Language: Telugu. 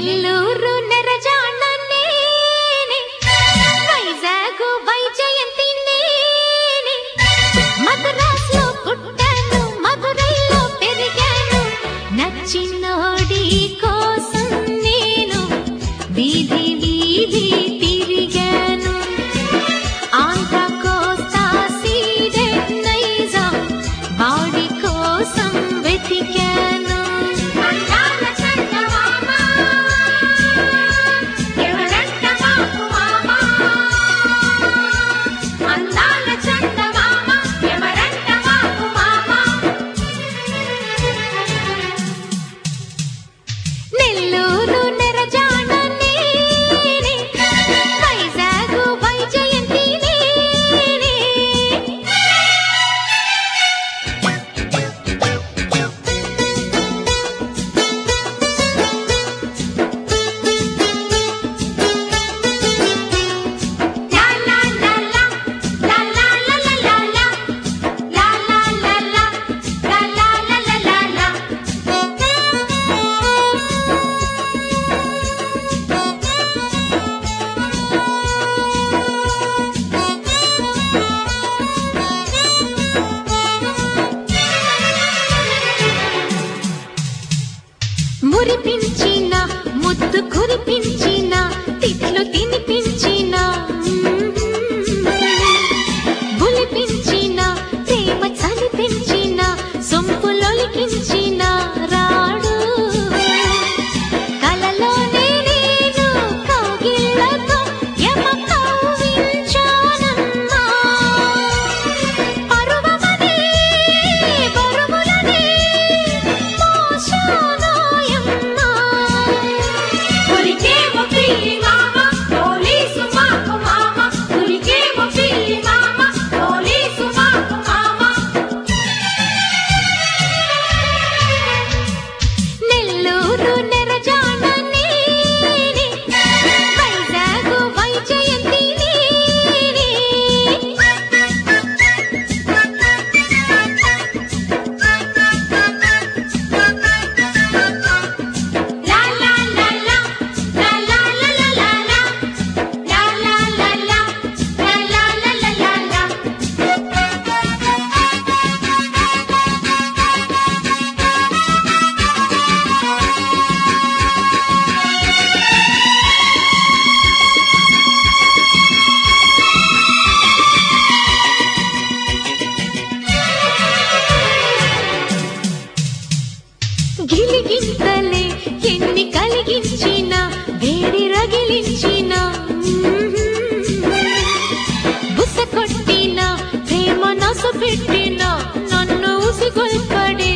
నెల్లూరు నెరజాన నేనే, వైజాగ్ వైజయంతి నేనే, మద్రాసులో పుట్టాను మధురైలో పెరిగాను, నచ్చినోడి కోసం నేను వీధి వీధి తిరిగాను, ఆంధ్ర కోస్తా సీడెడ్ నైజాం వాడి కోసం వెతికాను. అందాల చందమామ ఎవరంట మాకు మామ, అందాల చందమామ ఎవరంట మాకు మామ. నెల్లూరు నెరజాన నేనే, వైజాగ్ వైజయంతి నేనే. లా లా లా లా, లా లా లా లా లా లా, లా లా లా లా, లా లా లా లా లా లా. మురిపించిన ముద్దు కురిపించిన తిట్లు తినిపించిన, బులిపించిన ప్రేమ చలిపించిన సొంపులొలికించిన రాడు, కలలోనే నేను కౌగిళ్ళతో యమ కౌవించానమ్మా, పరువమనే బరువులనే మోసానాయమ్మా. ఉరికేమో పిల్లి మామ పోలీసు మాకు మామ, ఉరికేమో పిల్లి మామ పోలీసు మాకు మామ. నెల్లూరు నెరజాన నేనే, వైజాగ్ వైజయంతి నేనే. లా లా లా లా, లా లా లా లా లా లా, లా లా లా లా, లా లా లా లా లా లా. గిలిగింతలే ఎన్ని కలిగించిన వేడి రగిలించిన, బుస కొట్టిన ప్రేమ నసు పెట్టిన నన్ను ఉసిగొల్పడే